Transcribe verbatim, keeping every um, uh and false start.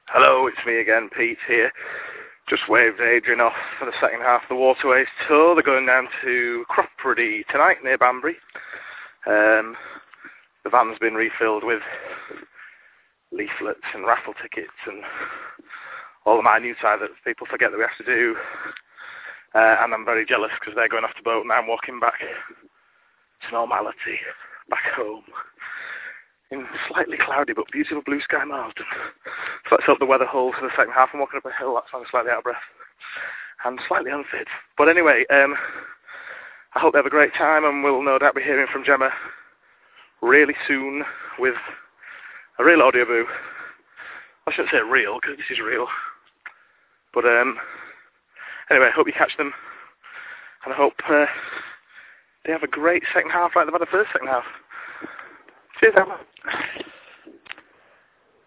Hello, it's me again, Pete here. Just waved Adrian off for the second half of the Waterways tour. They're going down to Cropredy tonight near Banbury. Um, the van's been refilled with leaflets and raffle tickets and all the minutiae that people forget that we have to do. Uh, and I'm very jealous because they're going off the boat and I'm walking back to normality, back home. In slightly cloudy but beautiful blue sky Marsden. So let's hope the weather holds for the second half. I'm walking up a hill, that's why I'm slightly out of breath. And slightly unfit. But anyway, um, I hope they have a great time and we'll no doubt be hearing from Gemma really soon with a real audio boo. I shouldn't say real, because this is real. But um, anyway, I hope you catch them. And I hope uh, they have a great second half like they've had a first second half. Cheers, Emma.